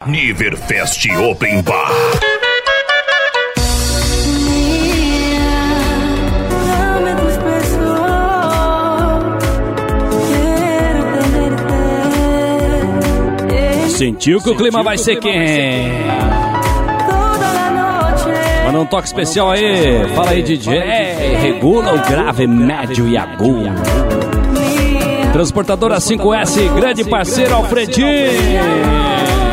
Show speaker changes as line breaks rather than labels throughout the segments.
Niverfest Open Bar.
Sentiu que o clima vai ser quente. Manda um toque especial aí. Fala aí, DJ. Regula o grave, médio e agudo. Transportadora 5S, grande parceiro Alfredinho.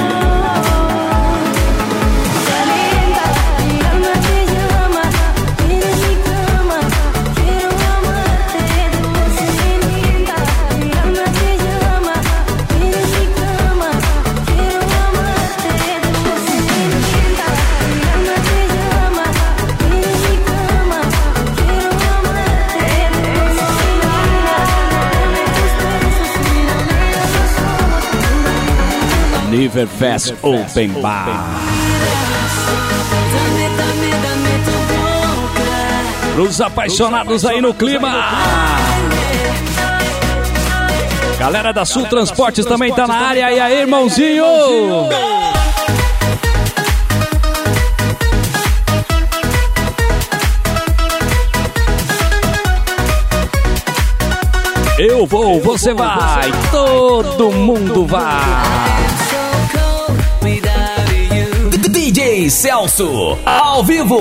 Niverfest Open Bar. Pros apaixonados aí no clima. Galera da Sul Transportes também tá na área. E aí, irmãozinho? Eu vou, você vai, todo mundo vai.
DJ Celso, ao vivo.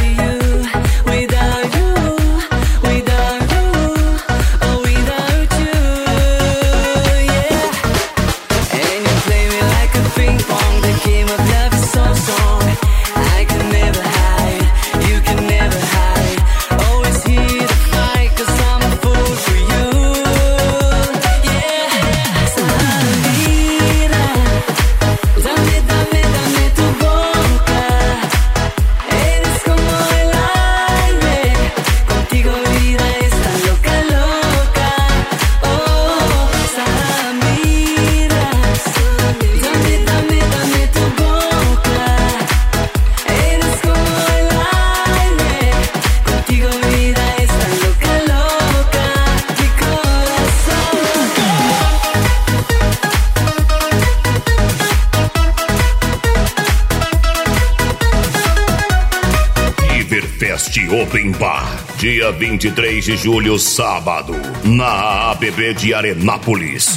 Open Bar, dia 23 de julho, sábado, na ABB de Arenápolis.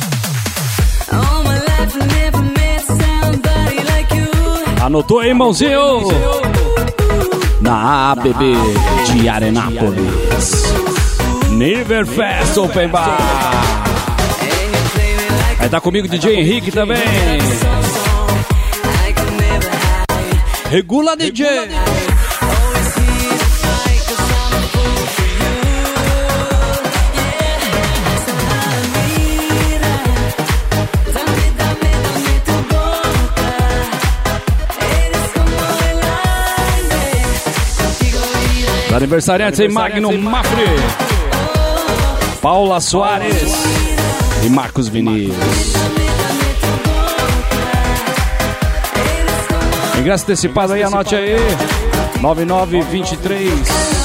Anotou aí, irmãozinho? Na ABB de Arenápolis. Niverfest Open Bar. Vai estar comigo DJ Henrique também. Regula, DJ. Aniversariantes em Magno Mafre, Paula Soares e Marcos Vinícius. Ingresso antecipado aí, anote aí, 9923